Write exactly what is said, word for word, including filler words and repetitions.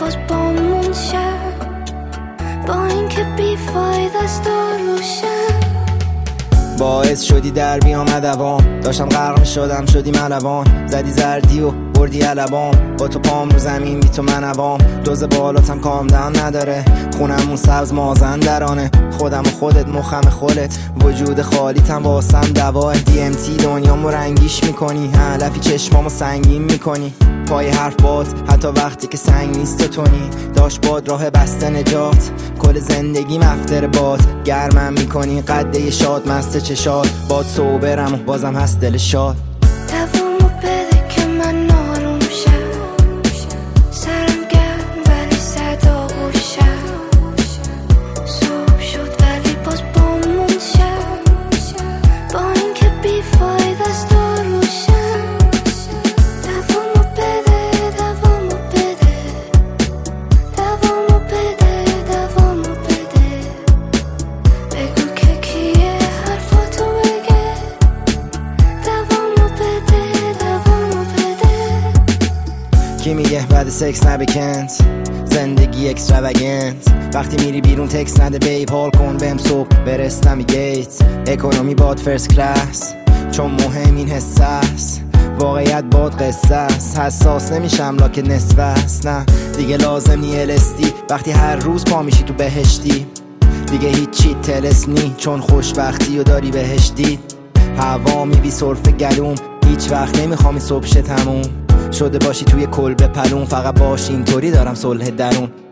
باز بامون شب، با این که بیفایده است روشن. باعث شدی در بیام دوام، داشتم غرق شدم شدی ملوان. زدی زردی و بردی علبام، با تو پام رو زمین بی تو من عوام. دوز بالاتم کام دن نداره، خونمون سبز مازن درانه. خودم و خودت مخم خودت، وجود خالیتم واسم دواه. دی ام تی دنیامو رنگیش میکنی، علفی چشمامو سنگین میکنی. پای حرف باد حتی وقتی که سنگ نیست تو تونی. داشت باد راه بسته نجات، کل زندگی مفتر باد. گرمم میکنی قده شاد مست چشاد، باد صوبرم و بازم هست دل شاد. دوامو بده که من آروم شم، سرم گرم ولی صدا گوشم. صبح شد ولی باز بامون شب، با این که بیفایده است روشن. دوامو بده دوامو بده، دوامو بده دوامو بده. بگو که کیه حرفاتو بگه، دوامو بده دوامو بده. کی میگه بعد سکس نبکنت، زندگی اکستراوگنت. وقتی میری بیرون تکس نده بیب، حال کن بهم صبح برستم گیت. اکونومی باد فرست کلاس، چون مهم این حس است. واقعیت باد قصه است، حساس نمیشم لاکه نصف است. نه دیگه لازم نی الستی، وقتی هر روز پا میشی تو بهشتی. دیگه هیچی تلسم نی، چون خوشبختی و داری بهش دید. هوا میبی سرف گلوم، هیچ وقت نمیخوام این صبح شه تموم. شده باشی توی کلبه پلون، فقط باش اینطوری دارم صلح درون.